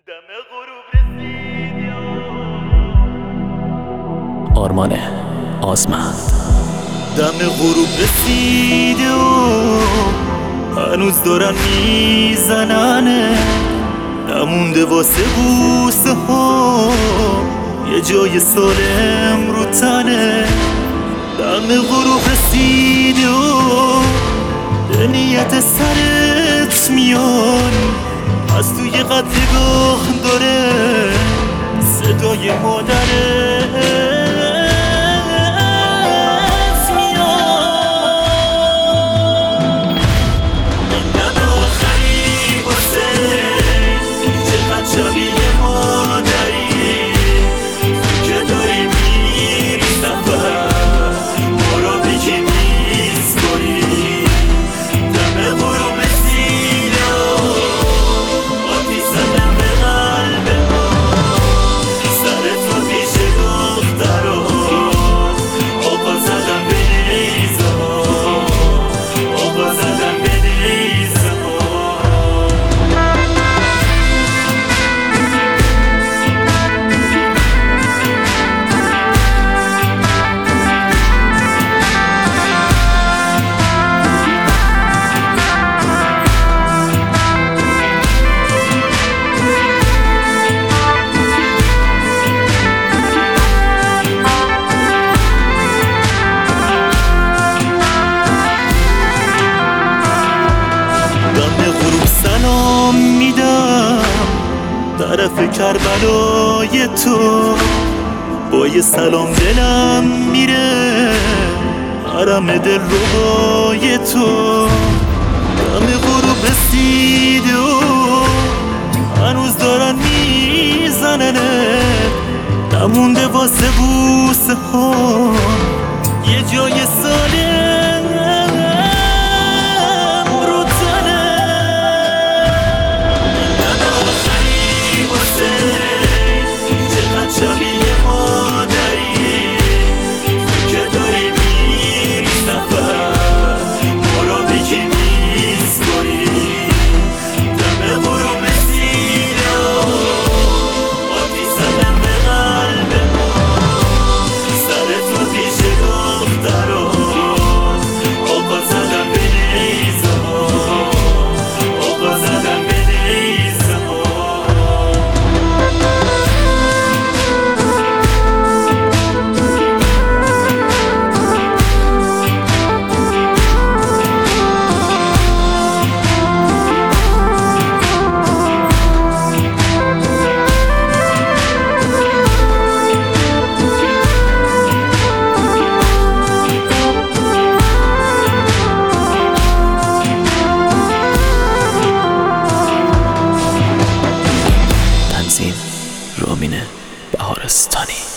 دم غروب رسید آرمان آزمند. دم غروب رسید هنوز دارن میزننه، نمونده واسه بوسه ها یه جای سالم رو تنه. دم غروب رسید به نیت سرت میان، از توی قدگاه داره صدای مادره. سلام میدم طرف کربلای تو، با یه سلام دلم میره حرم دل ربای تو. دم غروب رسید هنوز دارن میزننه، نمونده واسه بوسه ها یه جای سالم رو تنه. شبیه مادری که داری میری سفر، ما را بگی میسپاری. دم غروب رسید آتی زدن به قلب ما، سر تو پیش دخترا آقا زدن به نیزه ها، آقا زدن به نیزه ها. تنظیم رامین بهارستانی.